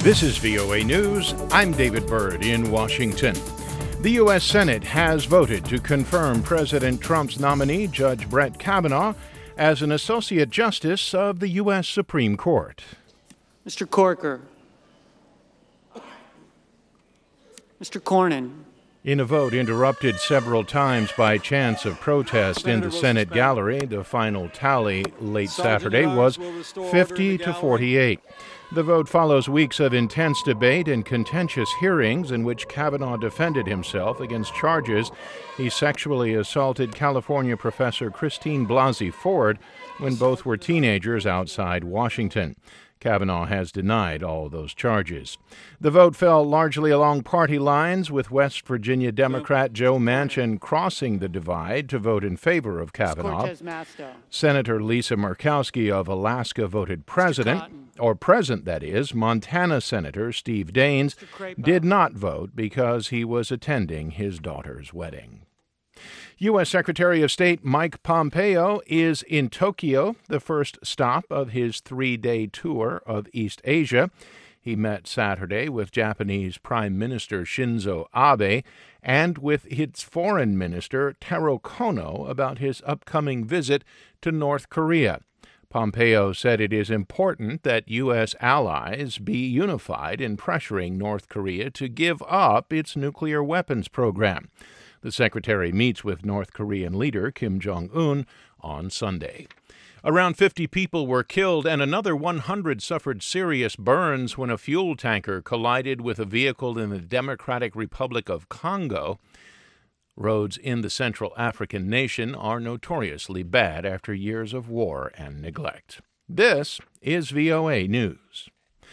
This is VOA News. I'm David Byrd in Washington. The U.S. Senate has voted to confirm President Trump's nominee, Judge Brett Kavanaugh, as an Associate Justice of the U.S. Supreme Court. Mr. Corker. Mr. Cornyn. In a vote interrupted several times by chants of protest in the Senate gallery, the final tally late Saturday was 50 to 48. The vote follows weeks of intense debate and contentious hearings in which Kavanaugh defended himself against charges he sexually assaulted California professor Christine Blasey Ford when both were teenagers outside Washington. Kavanaugh has denied all those charges. The vote fell largely along party lines, with West Virginia Democrat Joe Manchin crossing the divide to vote in favor of Kavanaugh. Senator Lisa Murkowski of Alaska voted present, that is. Montana Senator Steve Daines did not vote because he was attending his daughter's wedding. U.S. Secretary of State Mike Pompeo is in Tokyo, the first stop of his three-day tour of East Asia. He met Saturday with Japanese Prime Minister Shinzo Abe and with its Foreign Minister Taro Kono about his upcoming visit to North Korea. Pompeo said it is important that U.S. allies be unified in pressuring North Korea to give up its nuclear weapons program. The secretary meets with North Korean leader Kim Jong-un on Sunday. Around 50 people were killed and another 100 suffered serious burns when a fuel tanker collided with a vehicle in the Democratic Republic of Congo. Roads in the Central African nation are notoriously bad after years of war and neglect. This is VOA News.